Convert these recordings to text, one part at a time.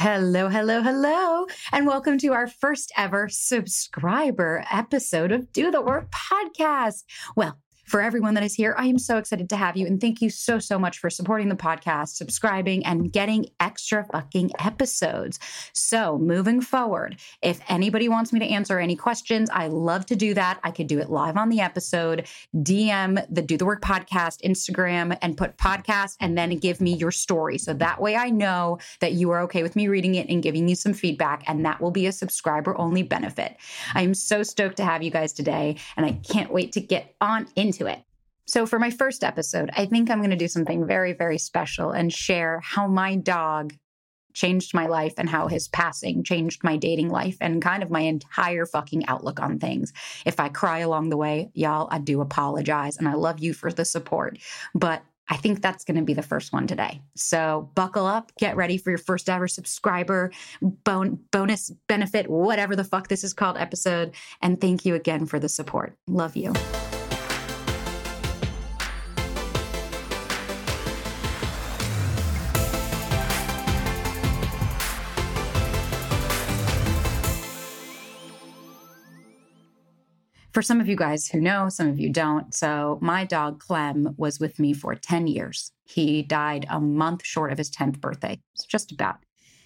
Hello, hello, hello, and welcome to our first ever subscriber episode of Do the Work podcast. Well, for everyone that is here, I am so excited to have you, and thank you so much for supporting the podcast, subscribing, and getting extra fucking episodes. So moving forward, if anybody wants me to answer any questions, I love to do that. I could do it live on the episode, DM the Do the Work podcast Instagram and put podcast and then give me your story. So that way I know that you are okay with me reading it and giving you some feedback, and that will be a subscriber only benefit. I am so stoked to have you guys today, and I can't wait to get on into it. So for my first episode, I think I'm going to do something very, very special and share how my dog changed my life and how his passing changed my dating life and kind of my entire fucking outlook on things. If I cry along the way, y'all, I do apologize, and I love you for the support. But I think that's going to be the first one today. So buckle up, get ready for your first ever subscriber bonus benefit, whatever the fuck this is called episode. And thank you again for the support. Love you. For some of you guys who know, some of you don't. So my dog Clem was with me for 10 years. He died a month short of his 10th birthday. So just about.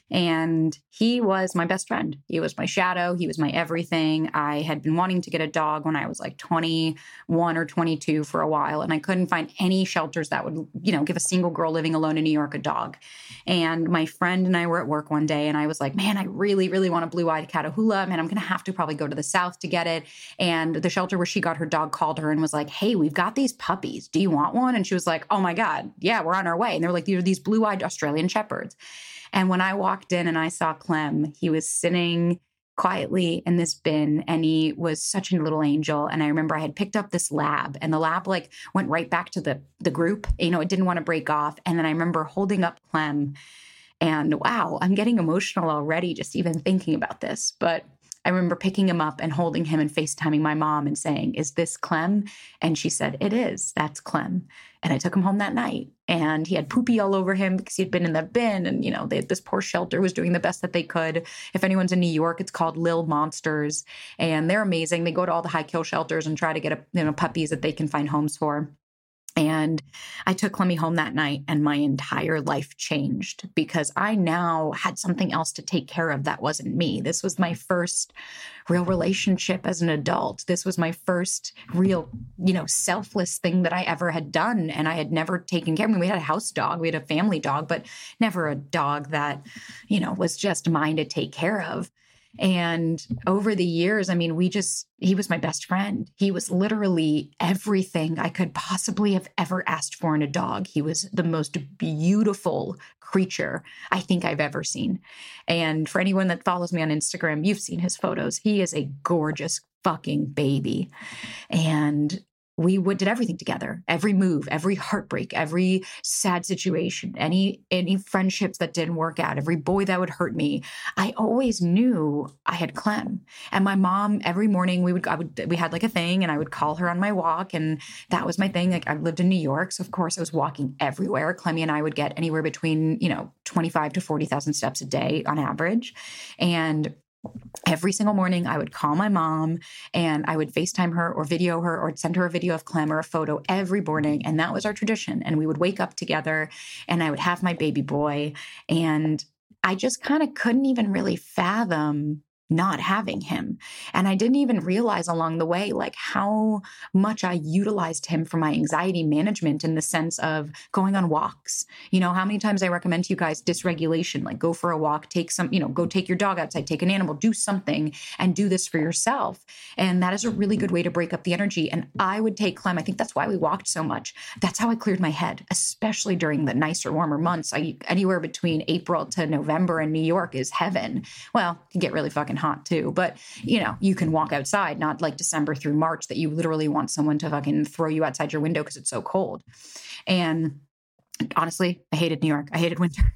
And he was my best friend. He was my shadow. He was my everything. I had been wanting to get a dog when I was like 21 or 22 for a while, and I couldn't find any shelters that would, give a single girl living alone in New York a dog. And my friend and I were at work one day, and I was like, man, I really, really want a blue-eyed Catahoula. Man, I'm going to have to probably go to the South to get it. And the shelter where she got her dog called her and was like, hey, we've got these puppies. Do you want one? And she was like, oh my God, yeah, we're on our way. And they were like, these are these blue-eyed Australian Shepherds. And when I walked in and I saw Clem, he was sitting quietly in this bin, and he was such a little angel. And I remember I had picked up this lab, and the lab went right back to the group. It didn't want to break off. And then I remember holding up Clem, and wow, I'm getting emotional already just even thinking about this. But I remember picking him up and holding him and FaceTiming my mom and saying, is this Clem? And she said, it is. That's Clem. And I took him home that night, and he had poopy all over him because he'd been in the bin. And, this poor shelter was doing the best that they could. If anyone's in New York, it's called Lil Monsters, and they're amazing. They go to all the high kill shelters and try to get puppies that they can find homes for. And I took Clemmy home that night, and my entire life changed because I now had something else to take care of that wasn't me. This was my first real relationship as an adult. This was my first real, selfless thing that I ever had done. And I had never taken care of him. We had a house dog, we had a family dog, but never a dog that, was just mine to take care of. And over the years, he was my best friend. He was literally everything I could possibly have ever asked for in a dog. He was the most beautiful creature I think I've ever seen. And for anyone that follows me on Instagram, you've seen his photos. He is a gorgeous fucking baby. And we did everything together, every move, every heartbreak, every sad situation, any friendships that didn't work out, every boy that would hurt me. I always knew I had Clem. And my mom, every morning we had like a thing, and I would call her on my walk, and that was my thing. Like, I lived in New York, so of course I was walking everywhere. Clemmy and I would get anywhere between 25 to 40,000 steps a day on average, and every single morning I would call my mom, and I would FaceTime her or video her or send her a video of Clem or a photo every morning. And that was our tradition. And we would wake up together, and I would have my baby boy. And I just kind of couldn't even really fathom not having him. And I didn't even realize along the way, how much I utilized him for my anxiety management, in the sense of going on walks. How many times I recommend to you guys dysregulation, go for a walk, go take your dog outside, take an animal, do something, and do this for yourself. And that is a really good way to break up the energy. And I would take Clem. I think that's why we walked so much. That's how I cleared my head, especially during the nicer, warmer months. Anywhere between April to November in New York is heaven. Well, it can get really fucking hot too, but you can walk outside, not like December through March that you literally want someone to fucking throw you outside your window because it's so cold. And honestly, I hated New York. I hated winter.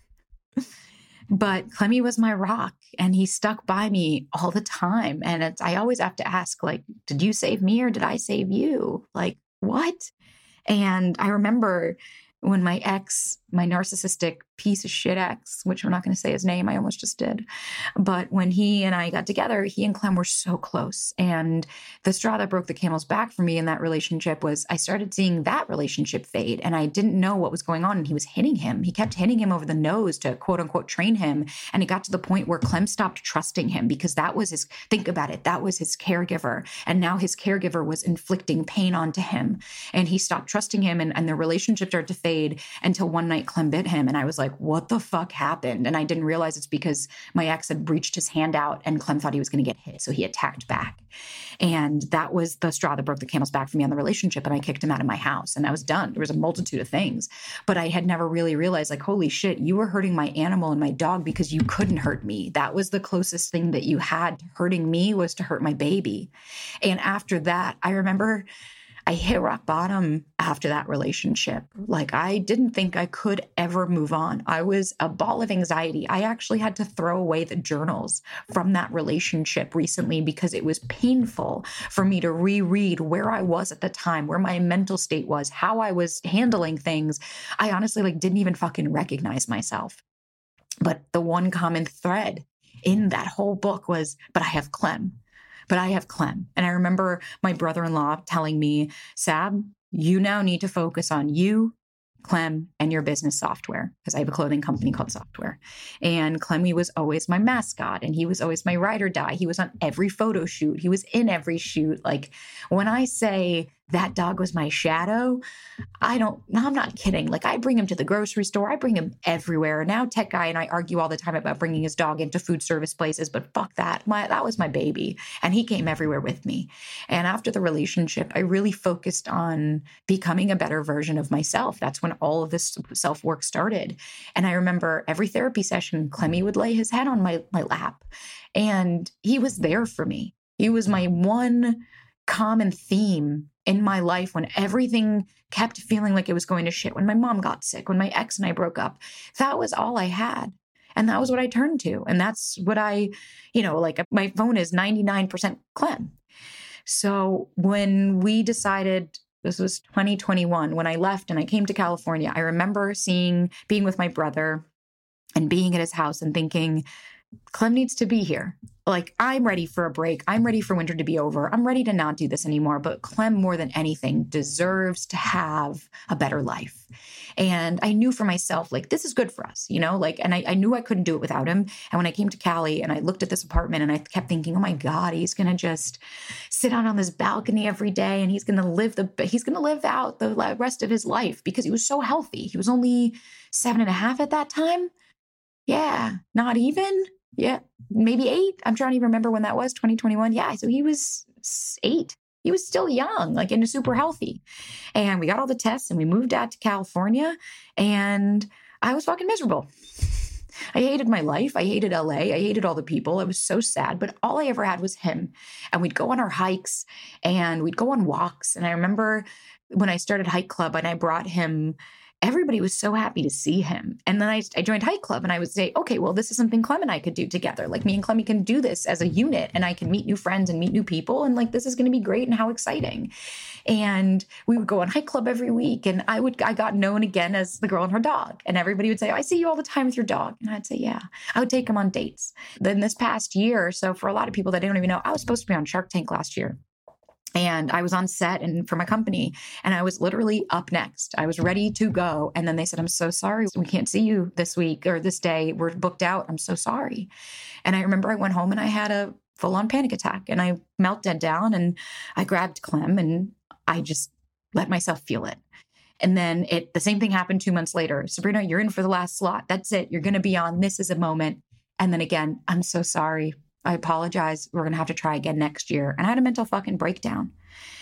But Clemmy was my rock, and he stuck by me all the time. And I always have to ask, did you save me or did I save you? What? And I remember when my ex, my narcissistic piece of shit ex, which I'm not going to say his name. I almost just did. But when he and I got together, he and Clem were so close. And the straw that broke the camel's back for me in that relationship was I started seeing that relationship fade, and I didn't know what was going on. And he was hitting him. He kept hitting him over the nose to quote unquote train him. And it got to the point where Clem stopped trusting him because that was his, think about it, that was his caregiver. And now his caregiver was inflicting pain onto him. And he stopped trusting him, and the relationship started to fade until one night Clem bit him. And I was like, what the fuck happened? And I didn't realize it's because my ex had reached his hand out and Clem thought he was going to get hit. So he attacked back. And that was the straw that broke the camel's back for me on the relationship. And I kicked him out of my house and I was done. There was a multitude of things, but I had never really realized, like, holy shit, you were hurting my animal and my dog because you couldn't hurt me. That was the closest thing that you had to hurting me, was to hurt my baby. And after that, I remember I hit rock bottom after that relationship. Like, I didn't think I could ever move on. I was a ball of anxiety. I actually had to throw away the journals from that relationship recently because it was painful for me to reread where I was at the time, where my mental state was, how I was handling things. I honestly didn't even fucking recognize myself. But the one common thread in that whole book was, but I have Clem. But I have Clem. And I remember my brother-in-law telling me, Sab, you now need to focus on you, Clem, and your business Software, because I have a clothing company called Software. And Clemmy was always my mascot, and he was always my ride or die. He was on every photo shoot. He was in every shoot. Like, when I say that dog was my shadow, I'm not kidding. Like, I bring him to the grocery store. I bring him everywhere. Now Tech Guy and I argue all the time about bringing his dog into food service places, but fuck that. That was my baby. And he came everywhere with me. And after the relationship, I really focused on becoming a better version of myself. That's when all of this self-work started. And I remember every therapy session, Clemmy would lay his head on my lap, and he was there for me. He was my one common theme in my life when everything kept feeling like it was going to shit. When my mom got sick, when my ex and I broke up, that was all I had. And that was what I turned to. And that's what my phone is 99% Clem. So when we decided, this was 2021, when I left and I came to California, I remember being with my brother and being at his house and thinking, Clem needs to be here. Like, I'm ready for a break. I'm ready for winter to be over. I'm ready to not do this anymore. But Clem, more than anything, deserves to have a better life. And I knew for myself, this is good for us, and I knew I couldn't do it without him. And when I came to Cali and I looked at this apartment and I kept thinking, oh my God, he's going to just sit out on this balcony every day and he's going to live out the rest of his life because he was so healthy. He was only 7.5 at that time. Yeah, not even. Yeah, maybe 8. I'm trying to even remember when that was, 2021. Yeah, so he was 8. He was still young, and super healthy. And we got all the tests and we moved out to California, and I was fucking miserable. I hated my life. I hated LA. I hated all the people. I was so sad, but all I ever had was him. And we'd go on our hikes and we'd go on walks. And I remember when I started Hike Club and I brought him, everybody was so happy to see him. And then I joined Hike Club and I would say, okay, well, this is something Clem and I could do together. Like, me and Clemmy can do this as a unit and I can meet new friends and meet new people. And this is going to be great and how exciting. And we would go on Hike Club every week. And I got known again as the girl and her dog. And everybody would say, oh, I see you all the time with your dog. And I'd say, yeah. I would take him on dates. Then this past year, so for a lot of people that don't even know, I was supposed to be on Shark Tank last year. And I was on set and for my company, and I was literally up next. I was ready to go. And then they said, I'm so sorry. We can't see you this week or this day. We're booked out. I'm so sorry. And I remember I went home and I had a full-on panic attack and I melted down and I grabbed Clem and I just let myself feel it. And then the same thing happened 2 months later. Sabrina, you're in for the last slot. That's it. You're going to be on. This is a moment. And then again, I'm so sorry. I apologize. We're going to have to try again next year. And I had a mental fucking breakdown.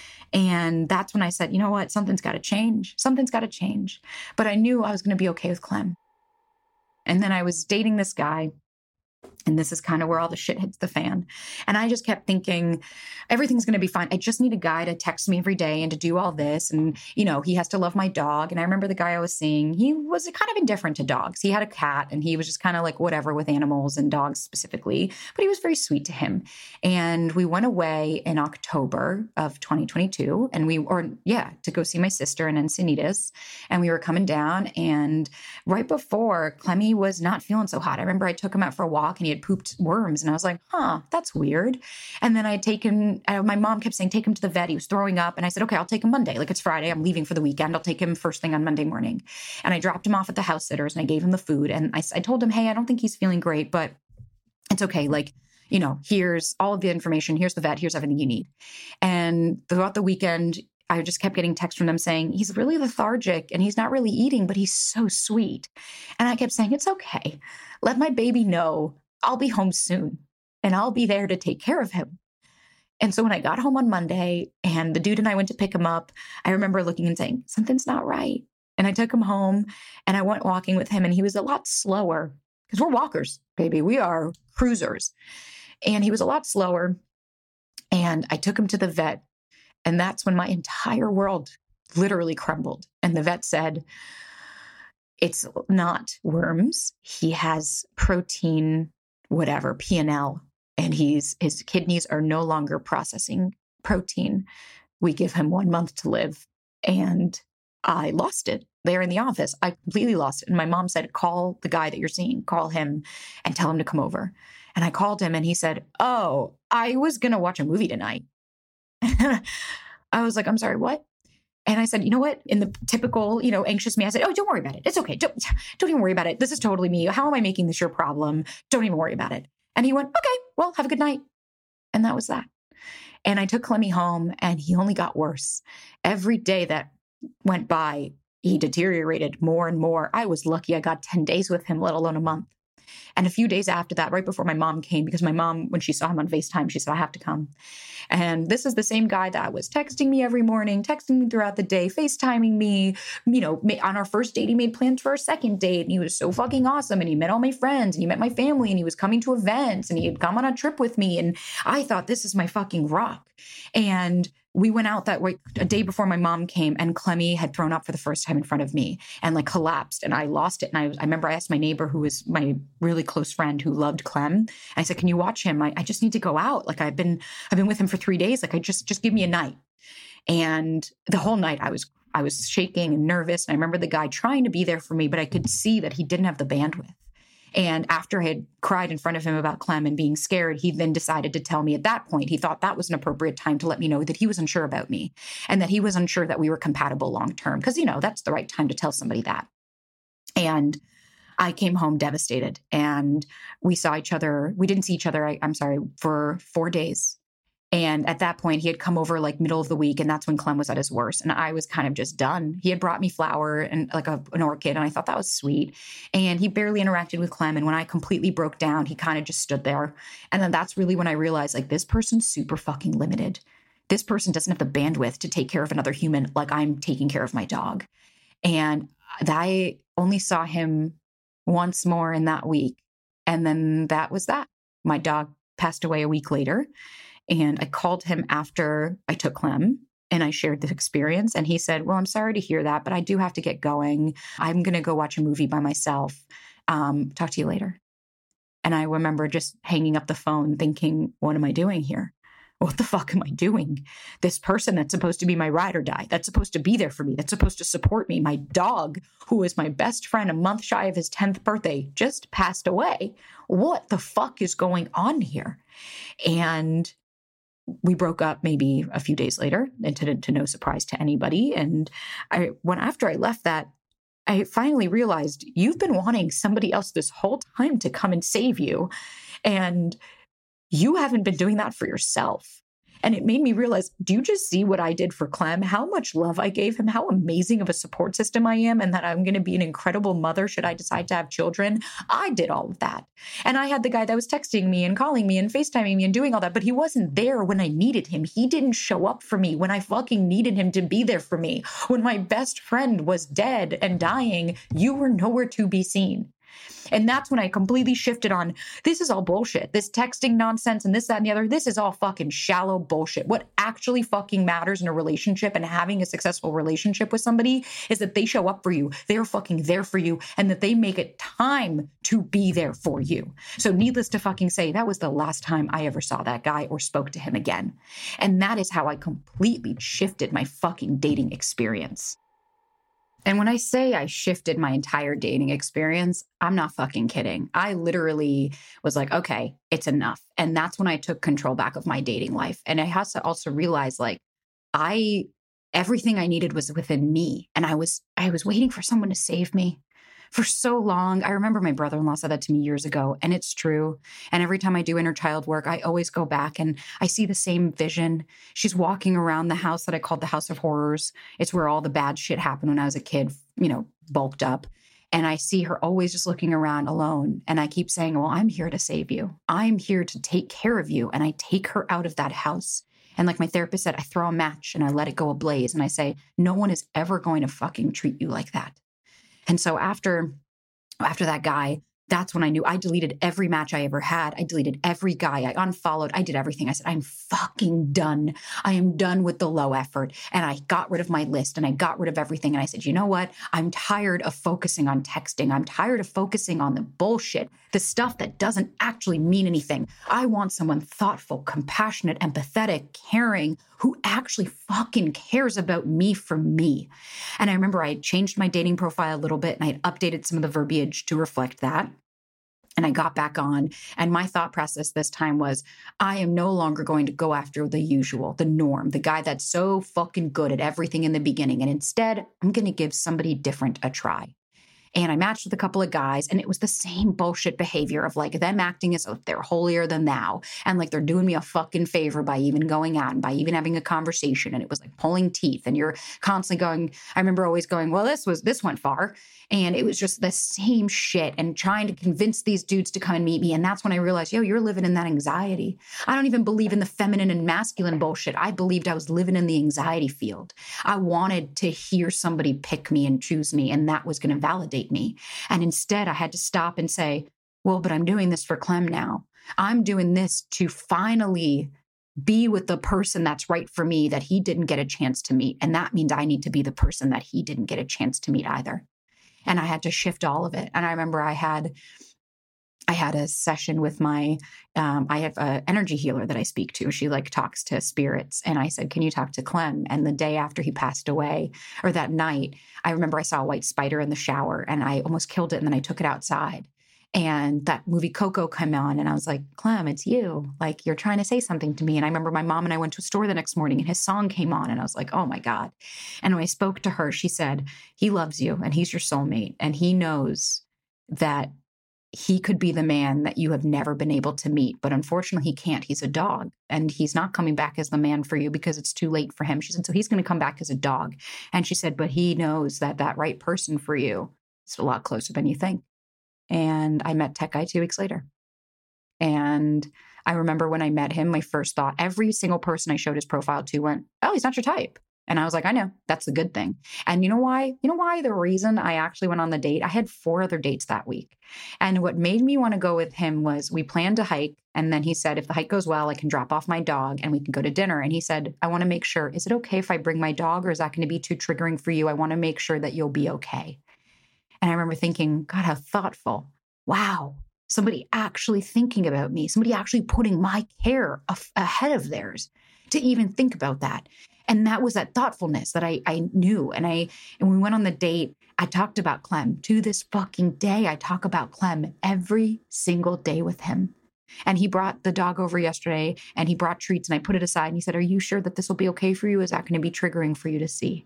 And that's when I said, you know what? Something's got to change. Something's got to change. But I knew I was going to be okay with Clem. And then I was dating this guy And this is kind of where all the shit hits the fan. And I just kept thinking, everything's going to be fine. I just need a guy to text me every day and to do all this. And, he has to love my dog. And I remember the guy I was seeing, he was kind of indifferent to dogs. He had a cat and he was just kind of like whatever with animals and dogs specifically, but he was very sweet to him. And we went away in October of 2022 to go see my sister in Encinitas. And we were coming down, and right before, Clemmy was not feeling so hot. I remember I took him out for a walk and he had pooped worms. And I was like, that's weird. And then my mom kept saying, take him to the vet. He was throwing up. And I said, okay, I'll take him Monday. Like, it's Friday. I'm leaving for the weekend. I'll take him first thing on Monday morning. And I dropped him off at the house sitters and I gave him the food. And I told him, hey, I don't think he's feeling great, but it's okay. Like, here's all of the information. Here's the vet. Here's everything you need. And throughout the weekend, I just kept getting texts from them saying, he's really lethargic and he's not really eating, but he's so sweet. And I kept saying, it's okay. Let my baby know I'll be home soon and I'll be there to take care of him. And so when I got home on Monday and the dude and I went to pick him up, I remember looking and saying, something's not right. And I took him home and I went walking with him, and he was a lot slower because we're walkers, baby. We are cruisers. And he was a lot slower. And I took him to the vet. And that's when my entire world literally crumbled. And the vet said, it's not worms. He has protein, whatever, PNL, and his kidneys are no longer processing protein. We give him 1 month to live. And I lost it there in the office. I completely lost it. And my mom said, call the guy that you're seeing, call him and tell him to come over. And I called him and he said, oh, I was going to watch a movie tonight. I was like, I'm sorry, what? And I said, you know what? In the typical, anxious me, I said, oh, don't worry about it. It's okay. Don't even worry about it. This is totally me. How am I making this your problem? Don't even worry about it. And he went, okay, well, have a good night. And that was that. And I took Clemmy home and he only got worse. Every day that went by, he deteriorated more and more. I was lucky I got 10 days with him, let alone a month. And a few days after that, right before my mom came, because my mom, when she saw him on FaceTime, she said, I have to come. And this is the same guy that was texting me every morning, texting me throughout the day, FaceTiming me. On our first date, he made plans for our second date. And he was so fucking awesome. And he met all my friends and he met my family and he was coming to events and he had come on a trip with me. And I thought, this is my fucking rock. And we went out that way a day before my mom came, and Clemmy had thrown up for the first time in front of me and like collapsed, and I lost it. And I remember I asked my neighbor, who was my really close friend who loved Clem, and I said, can you watch him? I just need to go out. Like I've been with him for 3 days. Like I just give me a night. And the whole night I was shaking and nervous. And I remember the guy trying to be there for me, but I could see that he didn't have the bandwidth. And after I had cried in front of him about Clem and being scared, he then decided to tell me at that point, he thought that was an appropriate time to let me know that he was unsure about me and that he was unsure that we were compatible long-term. Because, that's the right time to tell somebody that. And I came home devastated, and we didn't see each other, for 4 days. And at that point, he had come over like middle of the week, and that's when Clem was at his worst. And I was kind of just done. He had brought me flower and like an orchid, and I thought that was sweet. And he barely interacted with Clem. And when I completely broke down, he kind of just stood there. And then that's really when I realized, like, this person's super fucking limited. This person doesn't have the bandwidth to take care of another human like I'm taking care of my dog. And I only saw him once more in that week. And then that was that. My dog passed away a week later. And I called him after I took Clem and I shared the experience. And he said, well, I'm sorry to hear that, but I do have to get going. I'm going to go watch a movie by myself. Talk to you later. And I remember just hanging up the phone thinking, what am I doing here? What the fuck am I doing? This person that's supposed to be my ride or die, that's supposed to be there for me, that's supposed to support me, my dog, who is my best friend a month shy of his 10th birthday, just passed away. What the fuck is going on here? And we broke up maybe a few days later, and to no surprise to anybody. And after I left that, I finally realized you've been wanting somebody else this whole time to come and save you. And you haven't been doing that for yourself. And it made me realize, do you just see what I did for Clem? How much love I gave him, how amazing of a support system I am, and that I'm going to be an incredible mother should I decide to have children. I did all of that. And I had the guy that was texting me and calling me and FaceTiming me and doing all that, but he wasn't there when I needed him. He didn't show up for me when I fucking needed him to be there for me. When my best friend was dead and dying, you were nowhere to be seen. And that's when I completely shifted on, this is all bullshit. This texting nonsense and this, that, and the other, this is all fucking shallow bullshit. What actually fucking matters in a relationship and having a successful relationship with somebody is that they show up for you. They're fucking there for you, and that they make it time to be there for you. So needless to fucking say, that was the last time I ever saw that guy or spoke to him again. And that is how I completely shifted my fucking dating experience. And when I say I shifted my entire dating experience, I'm not fucking kidding. I literally was like, okay, it's enough. And that's when I took control back of my dating life. And I had to also realize, like, everything I needed was within me. And I was waiting for someone to save me for so long. I remember my brother-in-law said that to me years ago, and it's true. And every time I do inner child work, I always go back and I see the same vision. She's walking around the house that I called the House of Horrors. It's where all the bad shit happened when I was a kid, bulked up. And I see her always just looking around alone. And I keep saying, well, I'm here to save you. I'm here to take care of you. And I take her out of that house. And like my therapist said, I throw a match and I let it go ablaze. And I say, no one is ever going to fucking treat you like that. And so after that guy, that's when I knew. I deleted every match I ever had. I deleted every guy. I unfollowed. I did everything. I said, I'm fucking done. I am done with the low effort. And I got rid of my list and I got rid of everything. And I said, you know what? I'm tired of focusing on texting. I'm tired of focusing on the bullshit, the stuff that doesn't actually mean anything. I want someone thoughtful, compassionate, empathetic, caring, who actually fucking cares about me for me. And I remember I changed my dating profile a little bit and I had updated some of the verbiage to reflect that. And I got back on. And my thought process this time was, I am no longer going to go after the usual, the norm, the guy that's so fucking good at everything in the beginning. And instead, I'm going to give somebody different a try. And I matched with a couple of guys, and it was the same bullshit behavior of like them acting as if they're holier than thou. And like they're doing me a fucking favor by even going out and by even having a conversation. And it was like pulling teeth. And you're constantly going, I remember always going, well, this went far. And it was just the same shit and trying to convince these dudes to come and meet me. And that's when I realized, you're living in that anxiety. I don't even believe in the feminine and masculine bullshit. I believed I was living in the anxiety field. I wanted to hear somebody pick me and choose me, and that was going to validate me. And instead, I had to stop and say, well, but I'm doing this for Clem now. I'm doing this to finally be with the person that's right for me that he didn't get a chance to meet. And that means I need to be the person that he didn't get a chance to meet either. And I had to shift all of it. And I remember I had a session with I have an energy healer that I speak to. She like talks to spirits. And I said, can you talk to Clem? And the day after he passed away, or that night, I remember I saw a white spider in the shower and I almost killed it. And then I took it outside. And that movie Coco came on and I was like, Clem, it's you. Like, you're trying to say something to me. And I remember my mom and I went to a store the next morning and his song came on and I was like, oh my God. And when I spoke to her, she said, he loves you and he's your soulmate. And he knows that he could be the man that you have never been able to meet. But unfortunately, he can't. He's a dog and he's not coming back as the man for you because it's too late for him. She said, so he's going to come back as a dog. And she said, but he knows that that right person for you is a lot closer than you think. And I met Tech Guy 2 weeks later. And I remember when I met him, my first thought, every single person I showed his profile to went, oh, he's not your type. And I was like, I know, that's the good thing. And you know why? You know why? The reason I actually went on the date, I had 4 other dates that week. And what made me want to go with him was we planned to hike. And then he said, if the hike goes well, I can drop off my dog and we can go to dinner. And he said, I want to make sure, is it okay if I bring my dog or is that going to be too triggering for you? I want to make sure that you'll be okay. And I remember thinking, God, how thoughtful. Wow. Somebody actually thinking about me, somebody actually putting my care ahead of theirs to even think about that. And that was that thoughtfulness that I knew. And when we went on the date, I talked about Clem. To this fucking day, I talk about Clem every single day with him. And he brought the dog over yesterday and he brought treats and I put it aside and he said, are you sure that this will be okay for you? Is that going to be triggering for you to see?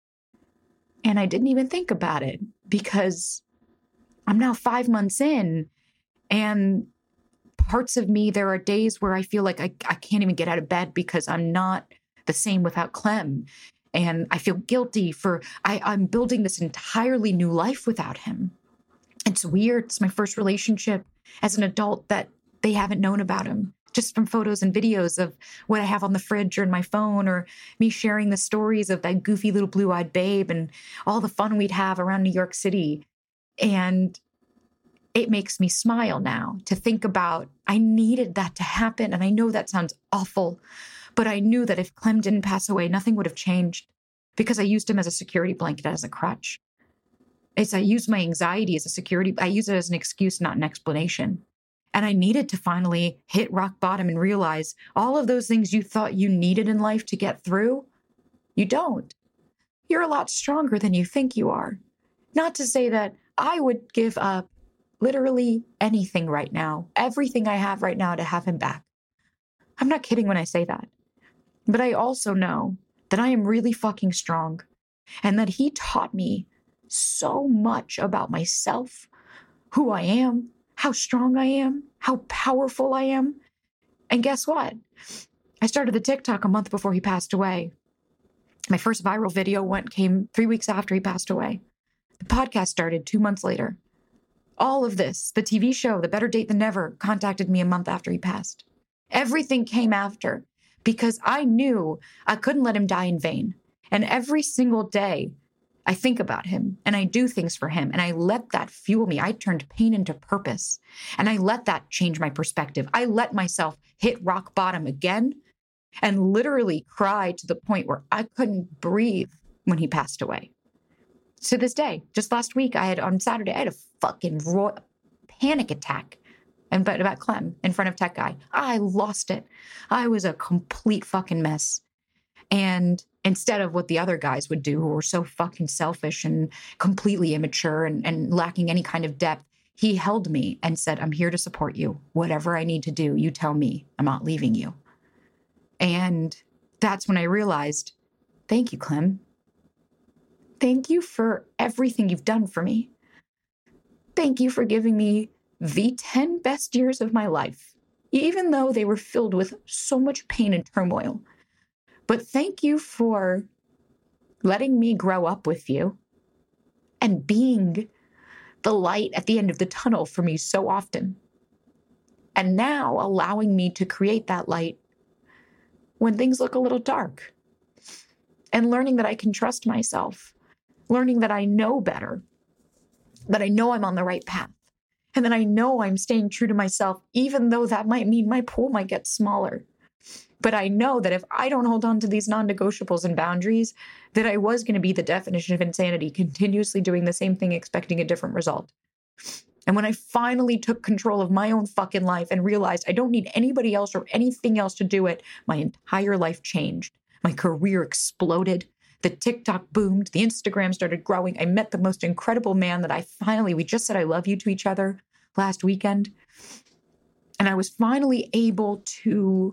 And I didn't even think about it because I'm now 5 months in and parts of me, there are days where I feel like I can't even get out of bed because I'm not the same without Clem. And I feel guilty for, I'm building this entirely new life without him. It's weird. It's my first relationship as an adult that they haven't known about him. Just from photos and videos of what I have on the fridge or in my phone, or me sharing the stories of that goofy little blue-eyed babe and all the fun we'd have around New York City. And it makes me smile now to think about I needed that to happen. And I know that sounds awful, but I knew that if Clem didn't pass away, nothing would have changed because I used him as a security blanket, as a crutch. I used my anxiety as a security. I use it as an excuse, not an explanation. And I needed to finally hit rock bottom and realize all of those things you thought you needed in life to get through, you don't. You're a lot stronger than you think you are. Not to say that I would give up literally anything right now, everything I have right now to have him back. I'm not kidding when I say that. But I also know that I am really fucking strong and that he taught me so much about myself, who I am, how strong I am, how powerful I am. And guess what? I started the TikTok a month before he passed away. My first viral video came 3 weeks after he passed away. The podcast started 2 months later. All of this, the TV show, The Better Date Than Never, contacted me a month after he passed. Everything came after because I knew I couldn't let him die in vain. And every single day, I think about him and I do things for him and I let that fuel me. I turned pain into purpose and I let that change my perspective. I let myself hit rock bottom again and literally cry to the point where I couldn't breathe when he passed away. To this day, just last week, on Saturday, I had a fucking panic attack about Clem in front of Tech Guy. I lost it. I was a complete fucking mess. And instead of what the other guys would do, who were so fucking selfish and completely immature and lacking any kind of depth, he held me and said, I'm here to support you. Whatever I need to do, you tell me. I'm not leaving you. And that's when I realized, thank you, Clem. Thank you for everything you've done for me. Thank you for giving me the 10 best years of my life, even though they were filled with so much pain and turmoil. But thank you for letting me grow up with you and being the light at the end of the tunnel for me so often. And now allowing me to create that light when things look a little dark. And learning that I can trust myself. Learning that I know better. That I know I'm on the right path. And that I know I'm staying true to myself, even though that might mean my pool might get smaller. But I know that if I don't hold on to these non-negotiables and boundaries, that I was going to be the definition of insanity, continuously doing the same thing, expecting a different result. And when I finally took control of my own fucking life and realized I don't need anybody else or anything else to do it, my entire life changed. My career exploded. The TikTok boomed. The Instagram started growing. I met the most incredible man that we just said I love you to each other last weekend. And I was finally able to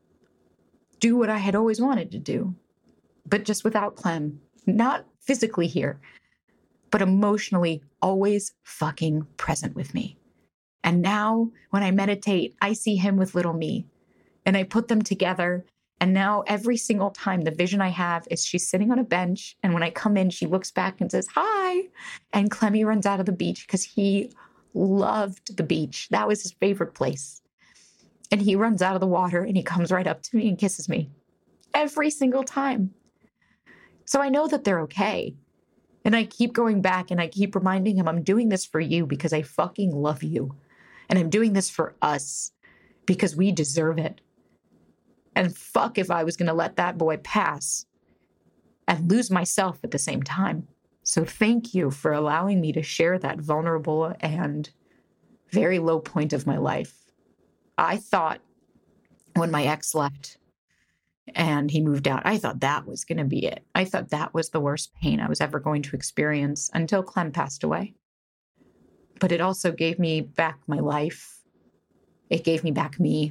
do what I had always wanted to do, but just without Clem, not physically here, but emotionally always fucking present with me. And now when I meditate, I see him with little me and I put them together. And now every single time the vision I have is she's sitting on a bench. And when I come in, she looks back and says, hi. And Clemmy runs out of the beach because he loved the beach. That was his favorite place. And he runs out of the water and he comes right up to me and kisses me every single time. So I know that they're okay. And I keep going back and I keep reminding him, I'm doing this for you because I fucking love you. And I'm doing this for us because we deserve it. And fuck if I was going to let that boy pass and lose myself at the same time. So thank you for allowing me to share that vulnerable and very low point of my life. I thought when my ex left and he moved out, I thought that was going to be it. I thought that was the worst pain I was ever going to experience until Clem passed away. But it also gave me back my life. It gave me back me.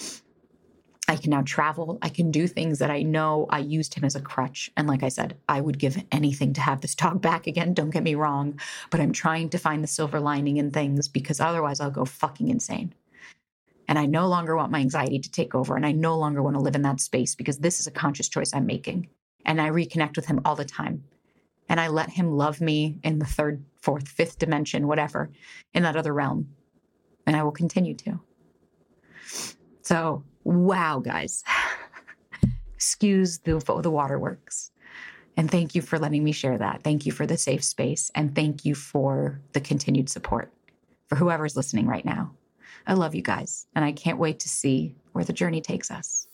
I can now travel. I can do things that I know I used him as a crutch. And like I said, I would give anything to have this dog back again. Don't get me wrong. But I'm trying to find the silver lining in things because otherwise I'll go fucking insane. And I no longer want my anxiety to take over. And I no longer want to live in that space because this is a conscious choice I'm making. And I reconnect with him all the time. And I let him love me in the third, fourth, fifth dimension, whatever, in that other realm. And I will continue to. So, wow, guys. Excuse the waterworks. And thank you for letting me share that. Thank you for the safe space. And thank you for the continued support. for whoever's listening right now. I love you guys, and I can't wait to see where the journey takes us.